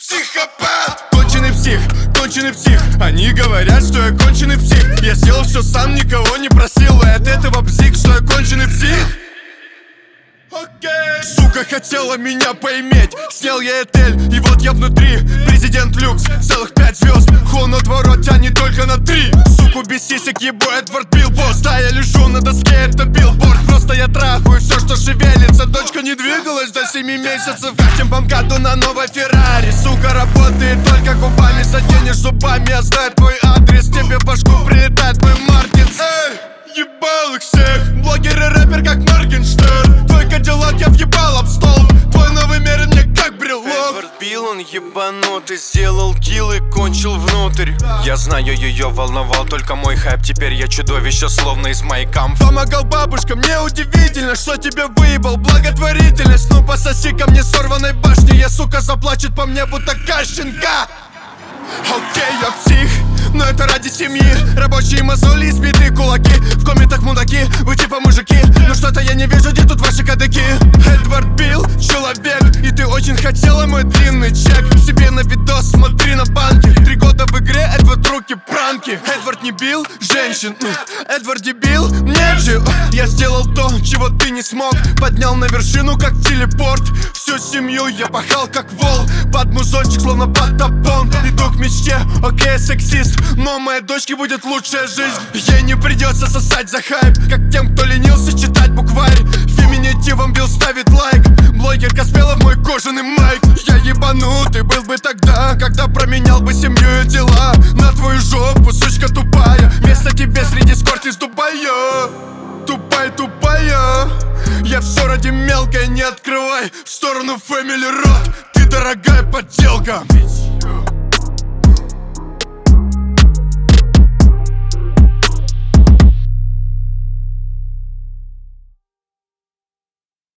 психопат. Конченый псих, конченый псих. Они говорят, что я конченый псих. Я сделал все сам, никого не просил. И от этого бзик, что я конченый псих. Сука хотела меня поиметь. Снял я отель, и вот я внутри. Президент люкс, целых 5 звезд. Хон отворот тянет только на 3. Суку без сисек ебу, Эдвард Билборд. Да, я лежу на доске, это билборд. Просто я трахаю все, что шевелится. Дочка не двигалась до 7 месяцев. Катим бомгаду на новой Феррари. Сука работает только губами. Заденешь зубами, я знаю твой адрес. Тебе в башку прилетает мой Мартинс. Эй, ебал их всех. Блогер и рэпер как Моргенштерн. Твой кадиллак я въебал об стол. Твой новый мерин мне как брелок. Эдвард Билл, он ебанутый. Сделал килл и кончил внутрь. Я знаю, ее волновал только мой хайп. Теперь я чудовище, словно из Майкамп. Помогал бабушкам, мне удивительно, что тебе выебал благотворительность. Ну пососи ко мне сорванной башни. Я, сука, заплачет по мне, будто Кащенко. Окей, я псих, но это ради семьи. Рабочие мозоли и сбитые кулаки. В комментах мудаки, вы типа мужики. Но что-то я не вижу, где тут ваши кадыки. Эдвард Билл, человек. И ты очень хотела мой длинный чек. Себе на видос смотри на банки. 3 года в игре, Эдвард руки пранки. Эдвард не бил женщин, Эдвард дебил, нет же. Я сделал то, чего ты не смог. Поднял на вершину, как телепорт. Всю семью я пахал, как вол. Под музончик, словно под топон. Иду к мечте, окей, сексист. Но моей дочке будет лучшая жизнь. Ей не придется сосать за хайп, как тем, кто ленился читать букварь. Феминитивом Билл ставит лайк. Блогер Каспелов мой кожаный майк. Я ебанутый был бы тогда, когда променял бы семью и дела на твою жопу, сучка тупая. Место тебе среди скорт из Дубая. Тупая. Я все ради мелкой, не открывай в сторону Family Road. Ты дорогая подделка.